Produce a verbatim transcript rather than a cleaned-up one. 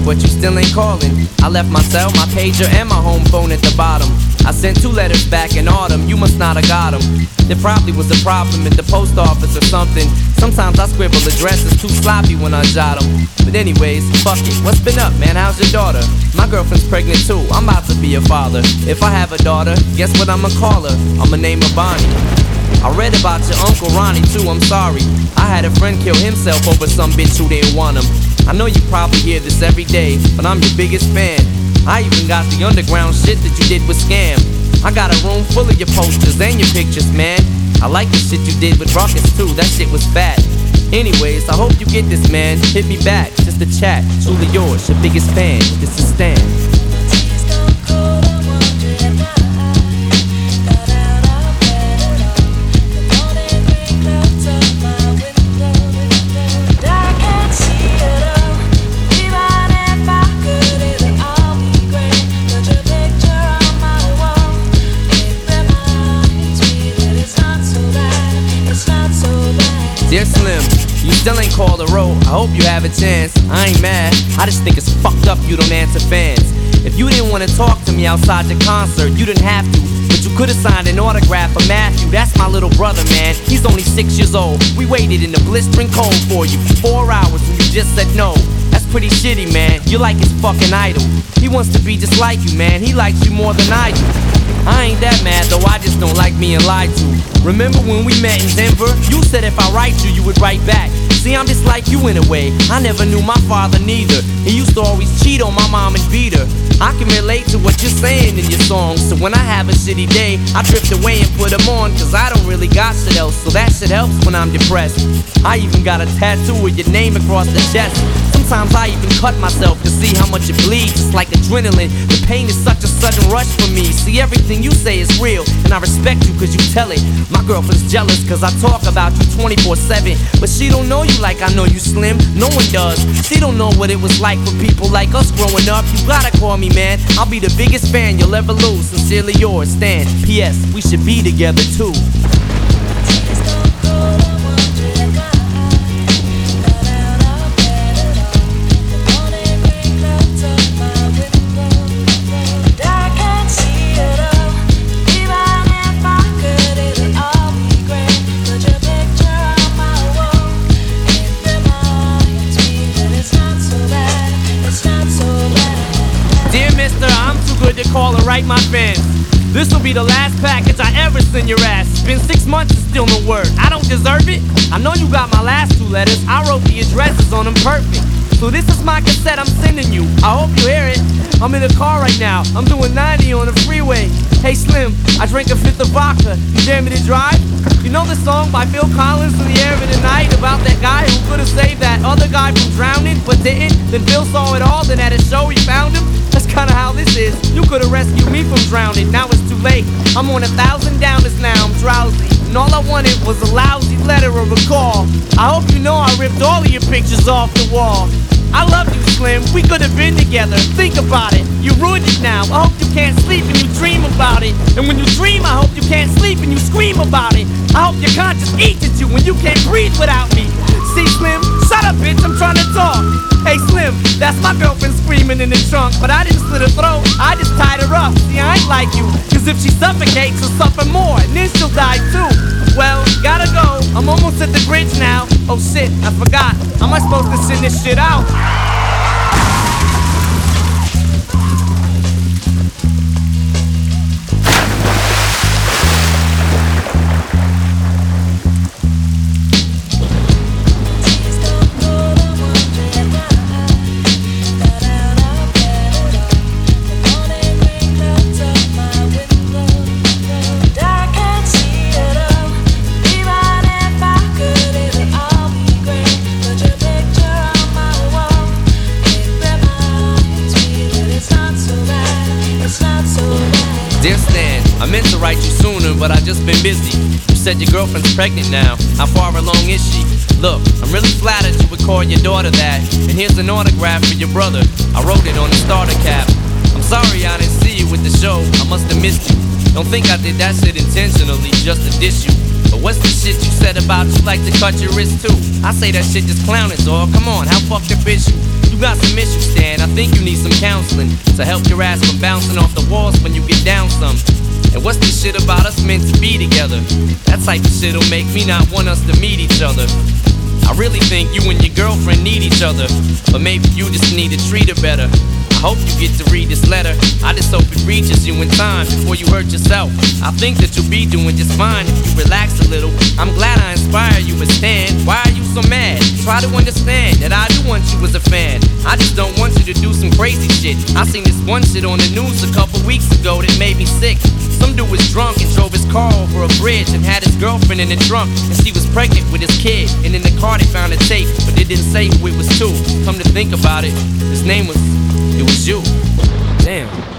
but you still ain't calling. I left my cell, my pager, and my home phone at the bottom. I sent two letters back in autumn, you must not have got them. There probably was a problem at the post office or something. Sometimes I scribble addresses too sloppy when I jot them. But anyways, fuck it, what's been up, man? How's your daughter? My girlfriend's pregnant too, I'm about to be a father. If I have a daughter, guess what I'ma call her? I'ma name her Bonnie. I read about your Uncle Ronnie too, I'm sorry. I had a friend kill himself over some bitch who didn't want him. I know you probably hear this every day, but I'm your biggest fan. I even got the underground shit that you did with Scam. I got a room full of your posters and your pictures, man. I like the shit you did with Ruckus too, that shit was fat. Anyways, I hope you get this, man. Hit me back, just a chat. Truly yours, your biggest fan. This is Stan. Dear Slim, you still ain't called a road. I hope you have a chance. I ain't mad, I just think it's fucked up you don't answer fans. If you didn't want to talk to me outside your concert, you didn't have to, but you could've signed an autograph for Matthew. That's my little brother, man, he's only six years old. We waited in the blistering cold for you for four hours and you just said no. That's pretty shitty, man, you're like his fucking idol. He wants to be just like you, man, he likes you more than I do. I ain't that mad though, I just don't like being lied to. Remember when we met in Denver? You said if I write you, you would write back. See, I'm just like you in a way, I never knew my father neither. He used to always cheat on my mom and beat her. I can relate to what you're saying in your songs, so when I have a shitty day, I drift away and put them on, cause I don't really got shit else, so that shit helps when I'm depressed. I even got a tattoo with your name across the chest. Sometimes I even cut myself to see how much it bleeds. It's like adrenaline, the pain is such a sudden rush for me. See, everything you say is real, and I respect you cause you tell it. My girlfriend's jealous cause I talk about you twenty-four seven, but she don't know you like I know you, Slim. No one does. She don't know what it was like for people like us growing up. You gotta call me, man, I'll be the biggest fan you'll ever lose. Sincerely yours, Stan. P S We should be together too. To call and write my fans. This'll be the last package I ever send your ass. It's been six months and still no word. I don't deserve it. I know you got my last two letters. I wrote the addresses on them perfect. So this is my cassette I'm sending you. I hope you hear it. I'm in the car right now. I'm doing ninety on the freeway. Hey Slim, I drank a fifth of vodka. You dare me to drive? You know the song by Phil Collins, In the Air of the Night, about that guy who could've saved that other guy from drowning but didn't? Then Phil saw it all, then at a show he found him. That's kinda how this is. You could've rescued me from drowning, now it's too late. I'm on a thousand downers now, I'm drowsy, and all I wanted was a lousy letter or a call. I hope you know I ripped all of your pictures off the wall. I love you, Slim, we could've been together. Think about it, you ruined it now. I hope you can't sleep and you dream about it. And when you dream, I hope you can't sleep and you scream about it. I hope your conscience eats at you when you can't breathe without me. See, Slim, shut up, bitch, I'm trying to talk. Hey, Slim, that's my girlfriend screaming in the trunk, but I didn't slit her throat, I just tied her up. See, I ain't like you, cause if she suffocates, she'll suffer more, and then she'll die too. Well, gotta go, I'm almost at the bridge now. Oh shit, I forgot, how am I supposed to send this shit out? Dear Stan, I meant to write you sooner, but I just been busy. You said your girlfriend's pregnant now. How far along is she? Look, I'm really flattered you would call your daughter that. And here's an autograph for your brother. I wrote it on the starter cap. I'm sorry I didn't see you with the show. I must have missed you. Don't think I did that shit intentionally just to diss you. But what's the shit you said about you like to cut your wrist too? I say that shit just clowning, dawg. Come on, how fucked up is you? You You got some issues, Stan, I think you need some counseling to help your ass from bouncing off the walls when you get down some. And what's this shit about us meant to be together? That type of shit'll make me not want us to meet each other. I really think you and your girlfriend need each other, but maybe you just need to treat her better. I hope you get to read this letter. I just hope it reaches you in time before you hurt yourself. I think that you'll be doing just fine if you relax a little. I'm glad I inspire you, but Stan, why are you so mad? Try to understand that I do want you as a fan. I just don't want you to do some crazy shit. I seen this one shit on the news a couple weeks ago that made me sick. Some dude was drunk and drove his car over a bridge and had his girlfriend in the trunk, and she was pregnant with his kid. And in the car they found a tape, but they didn't say who it was to. Come to think about it, his name was, it was you. Damn.